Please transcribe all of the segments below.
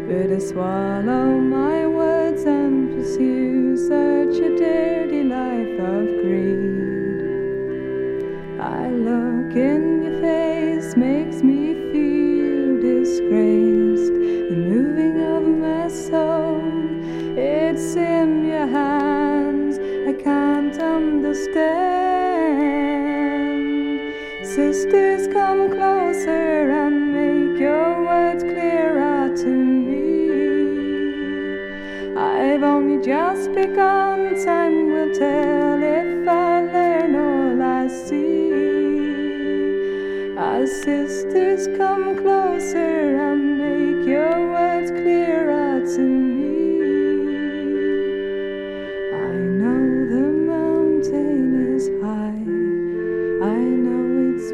Better swallow my words and pursue such a dirty life of greed. I look in your face, makes me feel disgraced. The moving of my soul, it's in your hands, I can't understand. Sisters, come closer and make your words clearer to me. I've only just begun, time will tell if I learn all I see. Our sisters, come closer and make your words clearer to me. I know the mountain is high, I know it's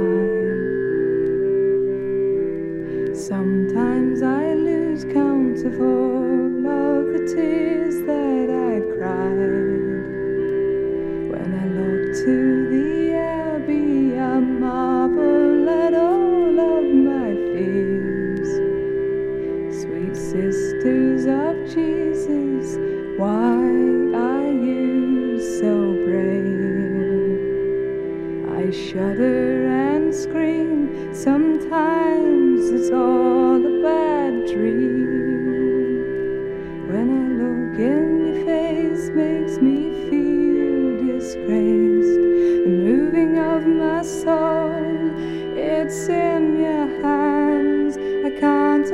wide. Sometimes I lose count of all of the tears that I've cried. When I look to the abbey, I marvel at all of my fears. Sweet sisters of Jesus, why are you so brave? I shudder and scream, sometimes it's all a bad dream. When I look in your face, makes me feel disgraced. The moving of my soul, it's in your hands, I can't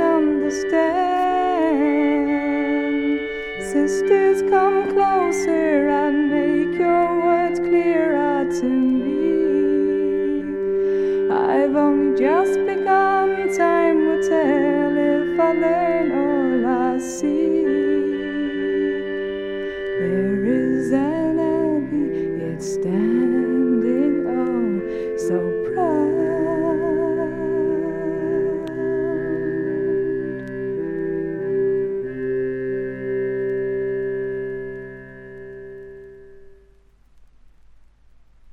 understand. Sisters, come closer and make your words clearer to me. I've only just begun, time will tell if I learn all I see. There is an abbey, it stands